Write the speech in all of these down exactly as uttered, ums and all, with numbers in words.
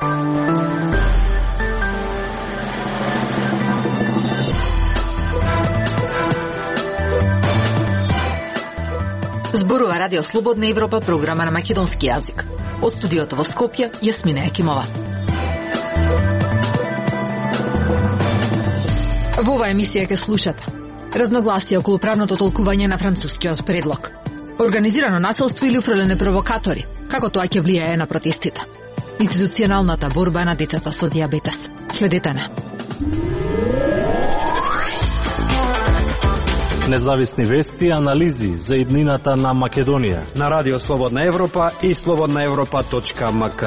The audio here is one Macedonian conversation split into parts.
Зборува Радио Слободна Европа, програма на македонски јазик. Од студиото во Скопје, Јасмина Екимова. Во оваа емисија ќе слушате разногласија околу правното толкување на францускиот предлог, организирано насилство или уфрлени провокатори, како тоа ќе влијае на протестите, институционалната борба на децата со дијабетес. Следете на Независни вести и анализи за иднината на Македонија на Радио Слободна Европа и слободна европа точка ем ка.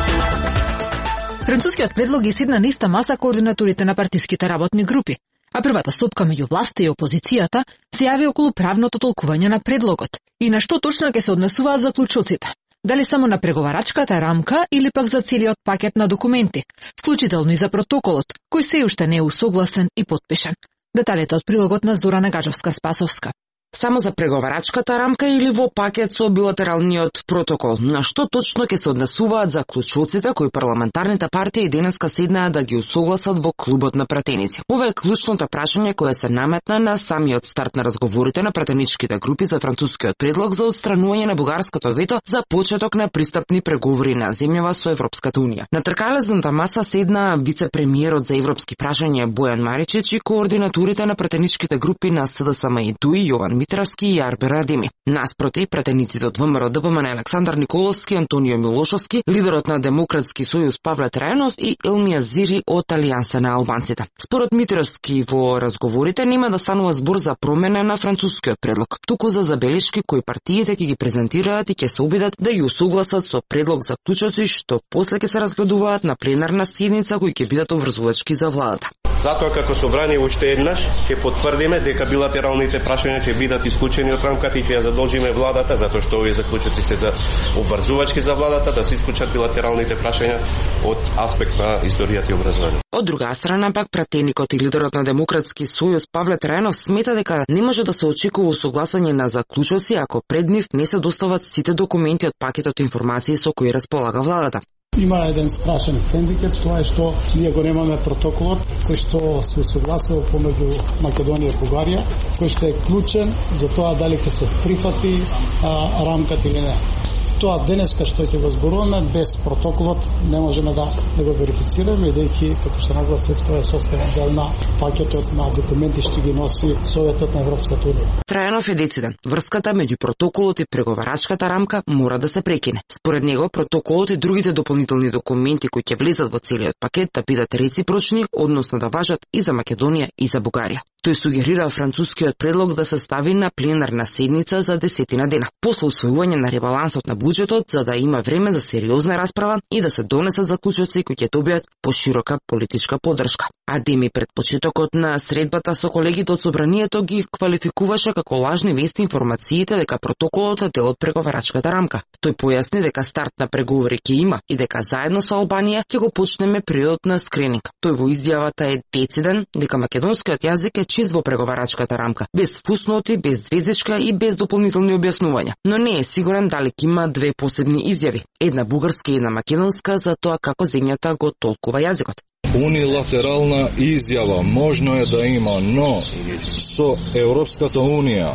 Францускиот предлог ги седна на иста маса координаторите на партиските работни групи, а првата сопка меѓу власта и опозицијата се јави околу правното толкување на предлогот и на што точно ќе се однесуваат заклучоците. Дали само на преговарачката рамка или пак за целиот пакет на документи, вклучително и за протоколот, кој се уште не е усогласен и подпишан. Деталите од прилогот на Зорана Гаджовска-Спасовска. Само за преговарачката рамка или во пакет со билатералниот протокол? На што точно ќе се однесуваат заклучоците кои парламентарните партии денеска седнаа да ги усогласат во клубот на пратеници? Ова е клучното прашање кое се наметна на самиот старт на разговорите на пратеничките групи за францускиот предлог за отстранување на бугарското вето за почеток на пристапни преговори на земјава со Европската унија. На тркалезната маса седнаа вице-премиерот за европски прашања Бојан Маричич и координаторите на пратеничките групи на С Д С М и Дуи, Јован Митравски и Арбер Радими. Наспроти, пратениците од ВМРО Д П М Н Александар Николовски, Антонио Милошовски, лидерот на Демократски сојуз Павле Трајанов и Елмија Зири од Алијанса на албанците. Според Митравски, во разговорите нема да станува збор за промена на францускиот предлог, туку за забелешки кои партиите ќе ги презентираат и ќе се обидат да ги усогласат со предлог заклучоци што после ќе се разгледуваат на пленарна седница кои ќе бидат обврзувачки за владата. Затоа како собрание уште еднаш ќе потврдиме дека билатералните прашања ќе бидат исклучени од рамката и ќе ја задолжиме владата, затоа што овие заклучоци се за обврзувачки за владата, да се исклучат билатералните прашања од аспект на историјата и образование. Од друга страна пак пратеникот и лидерот на Демократски сојуз Павле Трајанов смета дека не може да се очекува согласување на заклучоци ако пред нив не се достават сите документи од пакетот информации со кои располага владата. Има еден страшен хендикеп, тоа е што ние го немаме протоколот кој што се согласува помеѓу Македонија и Бугарија, кој што е клучен за тоа дали ќе се прифати а, рамката или не. Тоа денеска што ќе го зборуваме без протоколот не можеме да, да го верифицираме, бидејќи како што нагласив тоа е составен дел на пакетот на документи што ги носи Советот на Европската унија. Трајанов е дециден. Врската меѓу протоколот и преговарачката рамка мора да се прекине. Според него протоколот и другите дополнителни документи кои ќе влезат во целиот пакет да бидат реципрочни, односно да важат и за Македонија и за Бугарија. Тој сугерира францускиот предлог да се стави на пленарна седница за десетина дена, после усвојување на ребалансот на буџетот, за да има време за сериозна расправа и да се донесат заклучоци кои ќе добијат поширока политичка поддршка. Адеми пред почетокот на средбата со колегите од собранието ги квалификуваше како лажни вести информациите дека протоколот е дел од преговарачката рамка. Тој појасни дека старт на преговори ќе има и дека заедно со Албанија ќе го почнеме периодот на скрининг. Тој во изјавата е дециден дека македонскиот јазик е чист во преговарачката рамка, без фусноти, без звездичка и без дополнителни објаснувања. Но не е сигурен дали ќе има две посебни изјави, една бугарска и една македонска за тоа како земјата го толкува јазикот. Унилатерална изјава можно е да има, но со Европската унија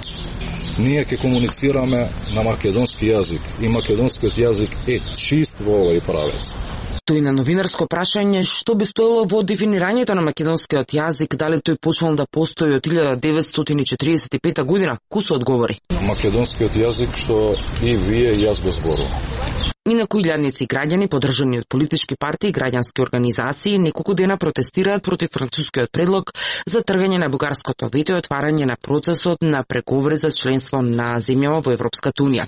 ние ќе комуницираме на македонски јазик и македонскиот јазик е чист во овој правец. Тој на новинарско прашање што би стоело во дефинирањето на македонскиот јазик, дали тој почнал да постои од илјада деветстотини и четиридесет и пета година, Кусо одговори. Македонскиот јазик што и вие и јас го зборувам. Инаку илјадници граѓани, поддржани од политички партии и граѓански организации, неколку дена протестираат против францускиот предлог за тргање на бугарското вето и отварање на процесот на преговори за членство на земјава во Европската унија.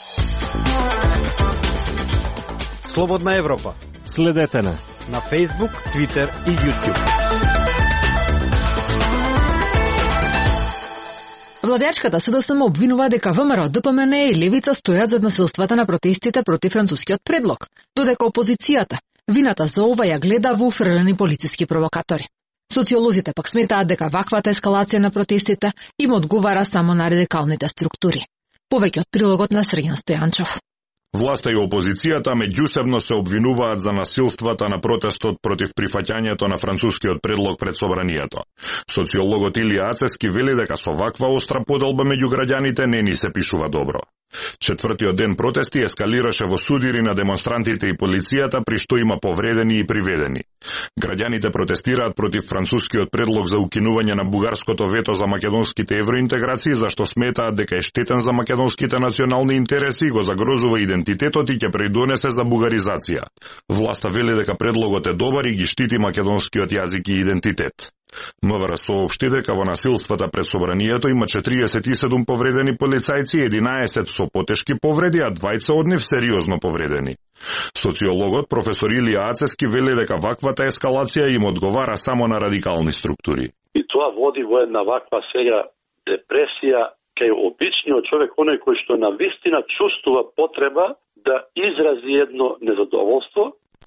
Слободна Европа. Следете на на Facebook, Twitter и YouTube. Владеачката С Д С М обвинува дека В М Р, Д П М Н и Левица стојат зад насилствата на протестите против францускиот предлог, додека опозицијата вината за ова ја гледа во уфрлени полициски провокатори. Социолозите пак сметаат дека ваквата ескалација на протестите им одговара само на радикалните структури. Повеќе од прилогот на Срѓан Стојанчов. Власта и опозицијата меѓусебно се обвинуваат за насилствата на протестот против прифаќањето на францускиот предлог пред собранието. Социологот Илија Ацески вели дека со ваква остра поделба меѓу граѓаните не ни се пишува добро. Четвртиот ден протести ескалираше во судири на демонстрантите и полицијата, при што има повредени и приведени. Граѓаните протестираат против францускиот предлог за укинување на бугарското вето за македонските евроинтеграции, зашто сметаат дека е штетен за македонските национални интереси и го загрозува идентитетот и ќе придонесе за бугаризација. Власта вели дека предлогот е добар и ги штити македонскиот јазик и идентитет. МВР соопшти дека во насилствата пред собранието има четириесет и седум повредени полицајци, единаесет со потешки повреди, а двајца од нив сериозно повредени. Социологот професор Илија Ацески вели дека ваквата ескалација им одговара само на радикални структури. И тоа води во една ваква сега депресија кај обичниот човек, оној кој што навистина чувствува потреба да изрази едно незадоволство,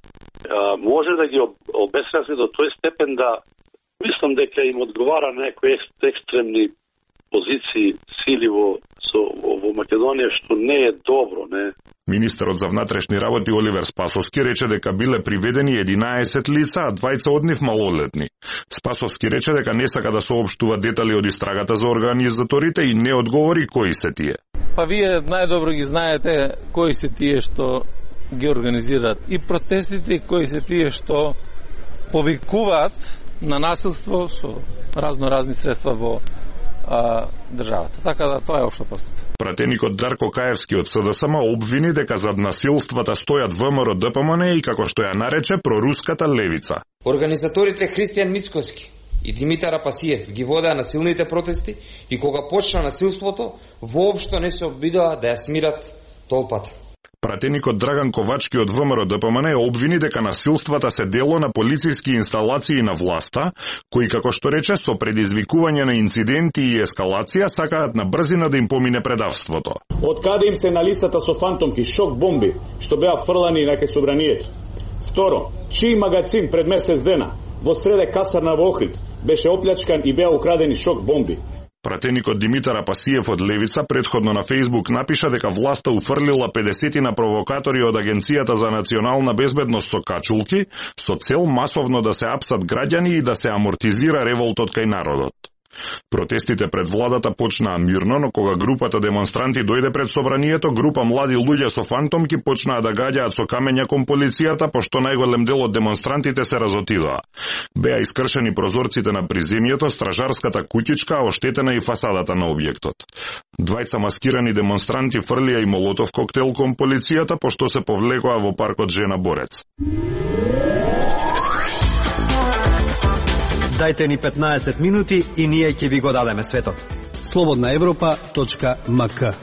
може да ги обесрази до тој степен да мислам дека им одговара на некои екстремни позиции, сили во, со, во Македонија, што не е добро, не. Министерот за внатрешни работи Оливер Спасовски рече дека биле приведени единаесет лица, а двајца од нив малолетни. Спасовски рече дека не сака да соопштува детали од истрагата за организаторите и не одговори кои се тие. Па вие најдобро ги знаете кои се тие што ги организираат и протестите, и кои се тие што повикуваат на насилство со разно-разни средства во а, државата. Така да тоа е општо познато. Пратеникот Дарко Каевски од СДСМ обвини дека зад насилствата стојат ВМРО Д П М Н и како што ја нарече проруската левица. Организаторите Христијан Мицкоски и Димитар Апасиев ги водеа насилните протести и кога почна насилството, воопшто не се обидоа да ја смират толпата. Пратеникот Драган Ковачки од ВМРО Д П М Н обвини дека насилствата се дело на полициски инсталации на власта, кои, како што рече, со предизвикување на инциденти и ескалација сакаат на брзина да им помине предавството. Од каде им се на лицата со фантомки шок бомби што беа фрлани на кај собранието? Второ, чиј магазин пред месец дена во среде касарна во Охрид беше оплячкан и беа украдени шок бомби? Пратеникот Димитар Апасиев од Левица предходно на Фејсбук напиша дека власта уфрлила педесет на провокатори од Агенцијата за национална безбедност со качулки, со цел масовно да се апсат граѓани и да се амортизира револтот кај народот. Протестите пред владата почнаа мирно, но кога групата демонстранти дојде пред собранието, група млади луѓе со фантомки почнаа да гаѓаат со камења кон полицијата, пошто најголем дел од демонстрантите се разотидоа. Беа искршени прозорците на приземјето, стражарската куќичка, оштетена и фасадата на објектот. Двајца маскирани демонстранти фрлија и молотов коктел кон полицијата, пошто се повлекоа во паркот Жена Борец. Дајте ни петнаесет минути и ние ќе ви го дадеме светот. слободна европа точка м к.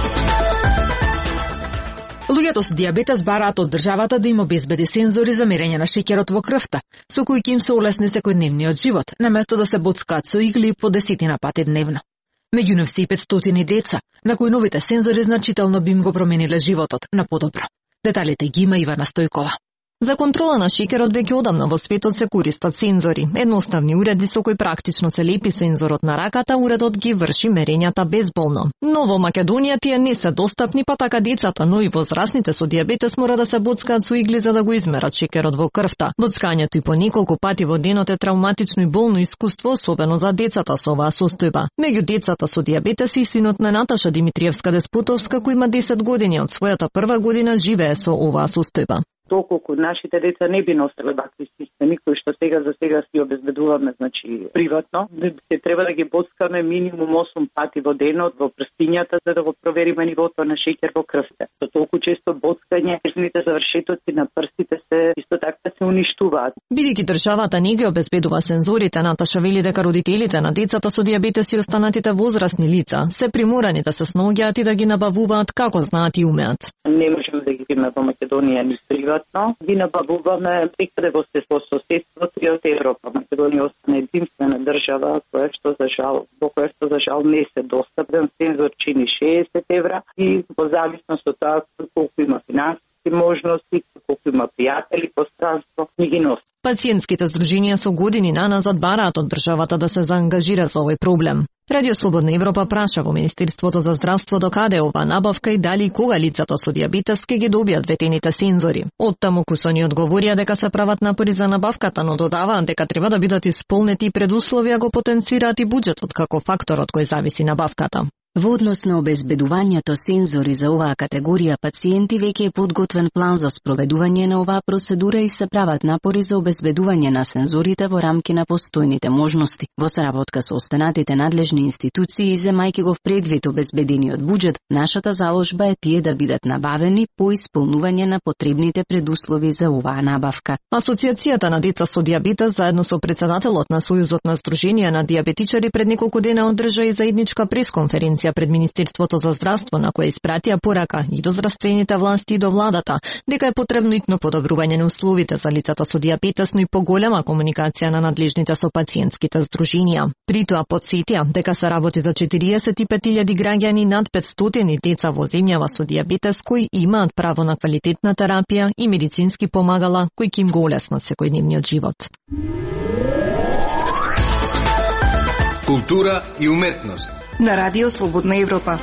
Луѓето со дијабетес бараат од државата да им обезбеди сензори за мерење на шеќерот во крвта, со кои ќе им се улесни секојдневниот живот, наместо да се боцкаат со игли по десетина пати дневно. Меѓу нив се и петстотини деца, на кои новите сензори значително би им го промениле животот на подобро. Деталите ги има Ивана Стојкова. За контрола на шеќерот веќе одамна во светот се користат сензори. Едноставни уреди со кои практично се лепи сензорот на раката, уредот ги врши мерењата безболно. Но во Македонија тие не се достапни, па така децата, но и возрастните со дијабетес мора да се боцкаат со игли за да го измерат шеќерот во крвта. Боцкањето и по неколку пати во денот е травматично и болно искуство, особено за децата со оваа состојба. Меѓу децата со дијабетес и синот на Наташа Димитриевска-Деспотовска, кој има десет години, од својата прва година живее со оваа состојба. Доколку нашите деца не би носели вакви системи кои што сега за сега си обезбедуваме, значи приватно, се треба да ги боцкаме минимум осум пати во денот во прстињата за да го провериме нивото на шеќер во крвта. Со толку често боцкање, крвните завршетоци на прстите се исто така се уништуваат. Бидејќи државата не ги обезбедува сензорите, Наташа вели дека родителите на децата со дијабетес и останатите возрастни лица се приморани да се снаоѓаат и да ги набавуваат како знаат и умеат. Не можеме да ги имаме во Македонија ни приватно, ги набавуваме прикаде во соседството и од Европа. Македонија остана единствена држава која што за жал, во која што за жал не се достапен сензор чини шеесет евра и во зависност од тоа колку има финансиски творчески можности, колку има пријатели, пространство, ни ги носи. Пациентските здруженија со години наназад бараат од државата да се заангажира за овој проблем. Радио Слободна Европа праша во Министерството за здравство докаде е оваа набавка и дали и кога лицата со дијабетес ќе ги добијат ветените сензори. Оттаму Кусони одговорија дека се прават напори за набавката, но додаваат дека треба да бидат исполнети предусловија, го потенцираат и буџетот како фактор од кој зависи набавката. Во однос на обезбедувањето сензори за оваа категорија пациенти веќе е подготвен план за спроведување на оваа процедура и се прават напори за обезбедување на сензорите во рамки на постојните можности. Во соработка со останатите надлежни институции и земајќи го в предвид обезбедениот буџет, нашата заложба е тие да бидат набавени по исполнување на потребните предуслови за оваа набавка. Асоциацијата на деца со дијабетес заедно со председателот на Сојузот на здруженија на дијабетичари пред неколку дена одржа и заедничка пресконференција пред Министерството за здравство, на која испратија порака и до здравствените власти и до владата, дека е потребно итно подобрување на условите за лицата со дијабетес, но и поголема комуникација на надлежните со пациентските здруженија. При тоа подсетија дека се работи за четириесет и пет илјади граѓани над петстотини деца во земјава со дијабетес кои имаат право на квалитетна терапија и медицински помагала кои ќе им го олеснат секојдневниот живот. Култура и уметност на Радио Слободна Европа.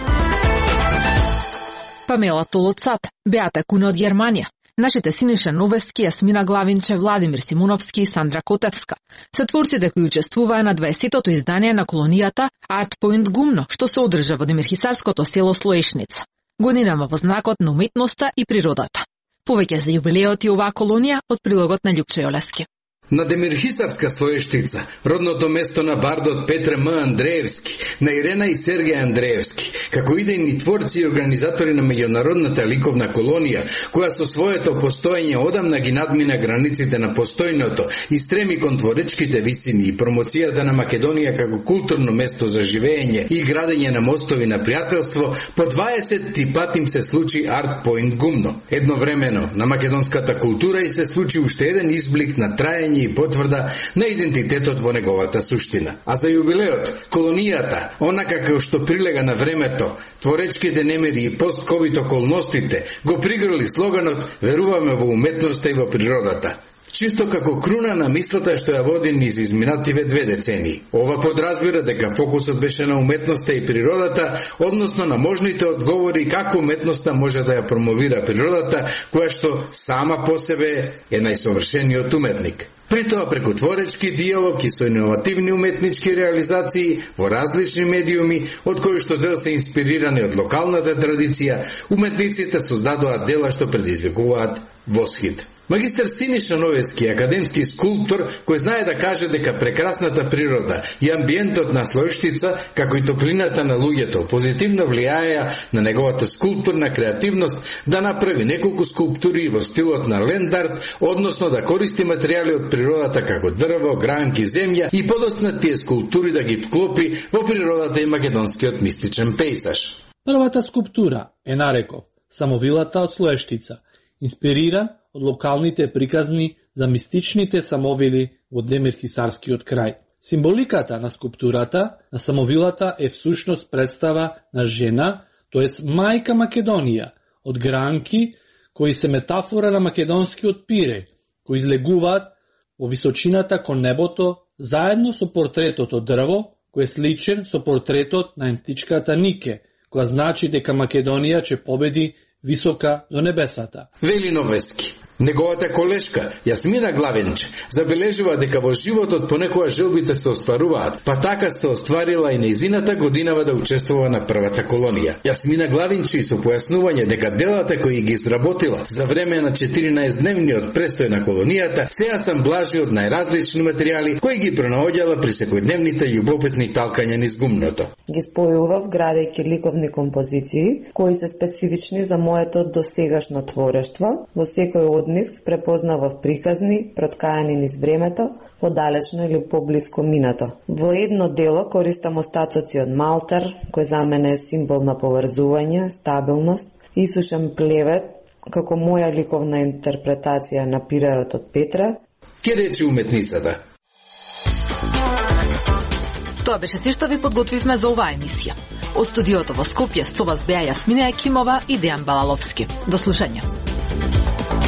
Памела Толоцат, Беата Куна од Германија, нашите Синиша Новески, Јасмина Главинче, Владимир Симуновски и Сандра Котевска се творците кои учествуваа на дваесеттото издание на колонијата Art Point Гумно, што се одржа во демирхисарското село Слоешница. Годинама во знакот на уметноста и природата. Повеќе за јубилеот и оваа колонија од прилогот на Љупчо Јолевски. На Демирхисарска Слоештица, родното место на бардот Петре М. Андреевски, на Ирена и Сергеј Андреевски, како идејни творци и организатори на меѓународната ликовна колонија, која со своето постоење одамна ги надмина границите на постојното и стреми кон творечките висини и промоцијата на Македонија како културно место за живење и градење на мостови на пријателство, по дваесет пат им се случи Art Point Гумно. Едновремено на македонската култура и се случи уште еден изблик на траење и потврда на идентитетот во неговата суштина. А за јубилеот, колонијата, онака како што прилега на времето, творечките немери и пост-ковид околностите, го пригрли слоганот "Веруваме во уметноста и во природата". Чисто како круна на мислата што ја води низ изминативе две децении. Ова подразбира дека фокусот беше на уметноста и природата, односно на можните одговори како уметноста може да ја промовира природата, која што сама по себе е најсовршениот уметник. При тоа преку творечки диалог и со иновативни уметнички реализации во различни медиуми, од кои што дел се инспирирани од локалната традиција, уметниците создадоа дела што предизвикуваат восхит. Магистар Синиша Новески, академски скулптор, кој знае да каже дека прекрасната природа и амбиентот на Слоештица, како и топлината на луѓето, позитивно влијаеа на неговата скулптурна креативност да направи неколку скулптури во стилот на лендарт, односно да користи материјали од природата како дрво, гранки, земја и подоцна тие скулптури да ги вклопи во природата и македонскиот мистичен пејзаж. Првата скулптура е нареков Самовилата од Слоештица, инспириран од локалните приказни за мистичните самовили во Демирхисарскиот крај. Символиката на скулптурата на самовилата е всушност представа на жена, тоест мајка Македонија, од гранки кои се метафора на македонскиот пире, кои излегуваат во височината кон небото заедно со портретот од дрво, кој е сличен со портретот на античката Нике, која значи дека Македонија ќе победи висока до небесата. Вели Новески. Неговата колешка, Јасмина Главинче, забележува дека во животот понекога желбите се остваруваат, па така се остварила и нејзината годинава да учествува на првата колонија. Јасмина Главинче со појаснување дека делата кои ги изработила за време на четиринаесетдневниот престој на колонијата се асамблажи од најразлични материјали кои ги пронаоѓала при секојдневните љубопитни талкања низ гумното. Ги спојував градејќи ликовни композиции кои се специфични за моето досегашно творештво. Во секој од нив препознавав приказни, проткајани низ времето, подалечно или поблиско минато. Во едно дело користам остатоци од малтер, кој за мене е символ на поврзување, стабилност, исушен плевет, како моја ликовна интерпретација на пиреот од Петра. Ке рече уметницата. Тоа беше се што ви подготвивме за оваа емисија. Од студиото во Скопје со вас беа Јасмина Екимова и Дејан Балаловски. До слушање.